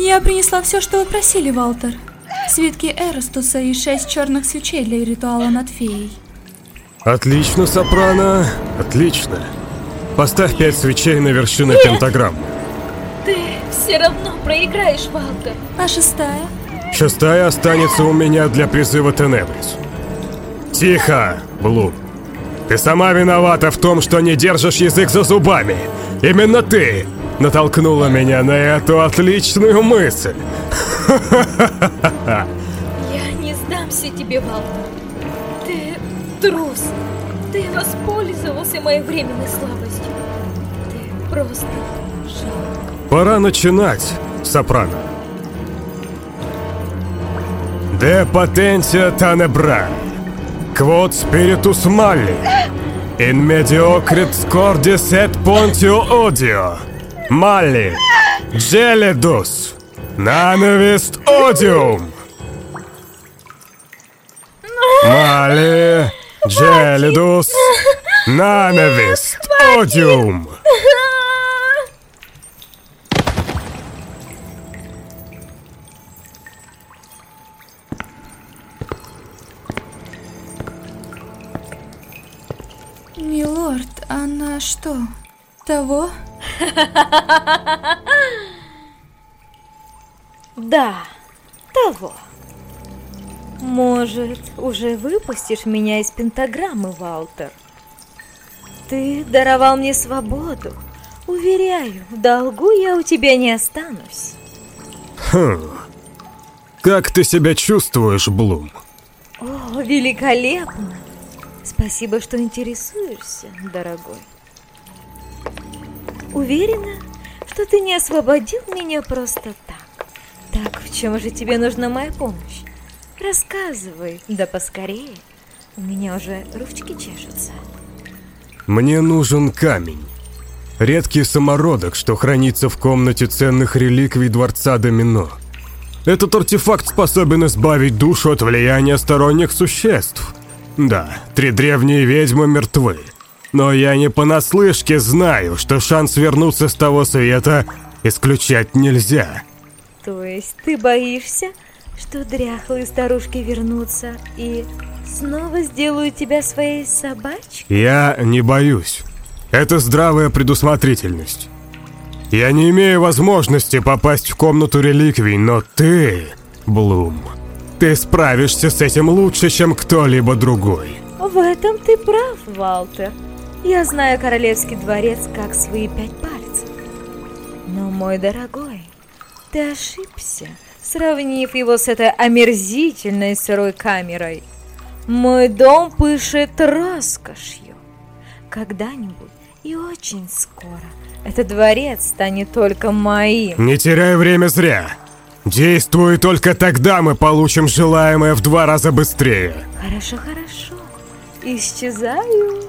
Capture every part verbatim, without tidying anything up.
Я принесла все, что вы просили, Валтер. Свитки Эрастуса и шесть черных свечей для ритуала над феей. Отлично, Сопрано, отлично. Поставь пять свечей на вершину Нет! пентаграммы. Ты все равно проиграешь, Валтер. А шестая? Шестая останется у меня для призыва Тенебрис. Тихо, Блум. Ты сама виновата в том, что не держишь язык за зубами. Именно ты натолкнула меня на эту отличную мысль. Я не сдамся тебе, Валтер. Ты трус. Ты воспользовался моей временной слабостью. Ты просто жалко. Пора начинать, Сопрано. De potentia tenebra, quod spiritus mali, in mediocrit scordis et pontio odio, mali, gelidus, nanavist odium. Mali, gelidus, nanavist odium. Милорд, она что, того? Да, того. Может, уже выпустишь меня из пентаграммы, Валтер? Ты даровал мне свободу. Уверяю, в долгу я у тебя не останусь. Хм. Как ты себя чувствуешь, Блум? О, великолепно. Спасибо, что интересуешься, дорогой. Уверена, что ты не освободил меня просто так. Так, в чем же тебе нужна моя помощь? Рассказывай, да поскорее. У меня уже ручки чешутся. Мне нужен камень. Редкий самородок, что хранится в комнате ценных реликвий Дворца Домино. Этот артефакт способен избавить душу от влияния сторонних существ. Да, три древние ведьмы мертвы. Но я не понаслышке знаю, что шанс вернуться с того света исключать нельзя. То есть ты боишься, что дряхлые старушки вернутся и снова сделают тебя своей собачкой? Я не боюсь. Это здравая предусмотрительность. Я не имею возможности попасть в комнату реликвий, но ты, Блум, ты справишься с этим лучше, чем кто-либо другой. В этом ты прав, Валтер. Я знаю Королевский дворец как свои пять пальцев. Но, мой дорогой, ты ошибся, сравнив его с этой омерзительной сырой камерой. Мой дом пышет роскошью. Когда-нибудь и очень скоро этот дворец станет только моим. Не теряй время зря. Действуй, только тогда мы получим желаемое в два раза быстрее. Хорошо, хорошо. Исчезаю.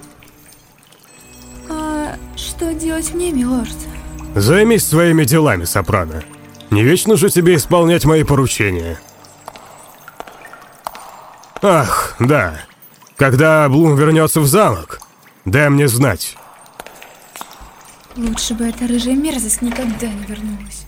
А что делать мне, милорд? Займись своими делами, Сопрано. Не вечно же тебе исполнять мои поручения. Ах, да. Когда Блум вернется в замок, дай мне знать. Лучше бы эта рыжая мерзость никогда не вернулась.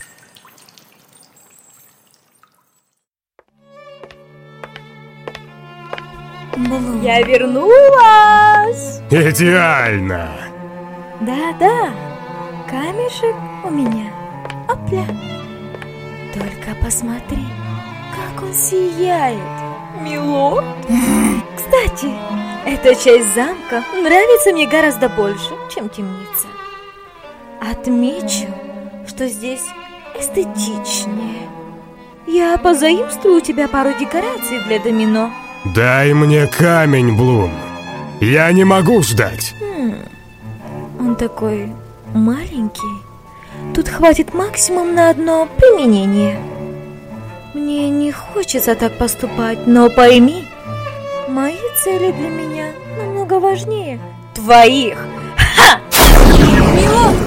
Блум. Я вернулась! Идеально! Да-да, камешек у меня. Опля! Только посмотри, как он сияет, милорд! Кстати, эта часть замка нравится мне гораздо больше, чем темница. Отмечу, что здесь эстетичнее. Я позаимствую у тебя пару декораций для домино. Дай мне камень, Блум. Я не могу ждать. Хм, он такой маленький. Тут хватит максимум на одно применение. Мне не хочется так поступать, но пойми, мои цели для меня намного важнее твоих. Ха! Милорд!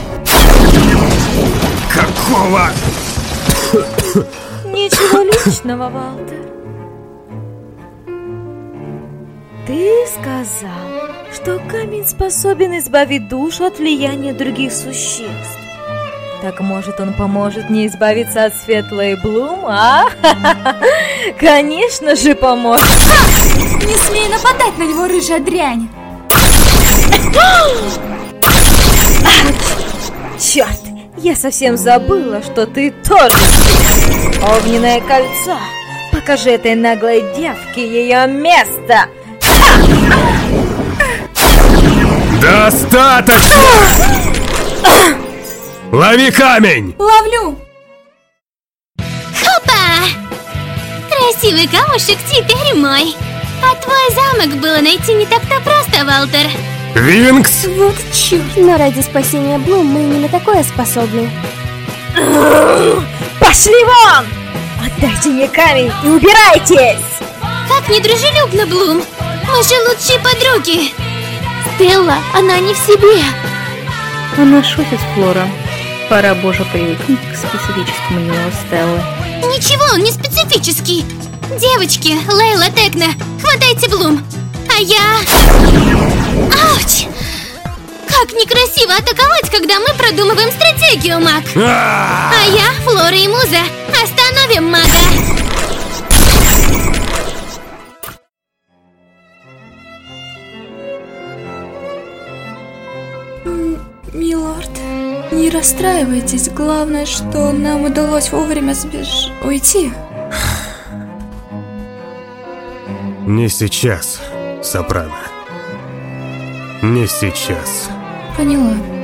Какого? Ничего личного, Валтер. Ты сказал, что камень способен избавить душу от влияния других существ. Так может, он поможет мне избавиться от Светлой Блум, а? Конечно же поможет. Не смей нападать на него, рыжая дрянь! Черт, я совсем забыла, что ты тоже. Огненное кольцо. Покажи этой наглой девке ее место. Достаточно! Лови камень! Ловлю! Хопа! Красивый камушек теперь мой. А твой замок было найти не так-то просто, Валтер. Винкс! Вот черт! Но ради спасения Блум мы не на такое способны. Пошли вон! Отдайте мне камень и убирайтесь! Как недружелюбно, Блум. Мы же лучшие подруги. Стелла, она не в себе. Она шутит, Флора. Пора боже привыкнуть к специфическому нему Стеллы. Ничего, он не специфический. Девочки, Лейла, Текна, хватайте Блум. А я... Ауч! Как некрасиво атаковать, когда мы продумываем стратегию, маг. А я, Флора и Муза, остановим мага. Милорд, не расстраивайтесь. Главное, что нам удалось вовремя сбеж... уйти. Не сейчас, Сопрано. Не сейчас. Поняла.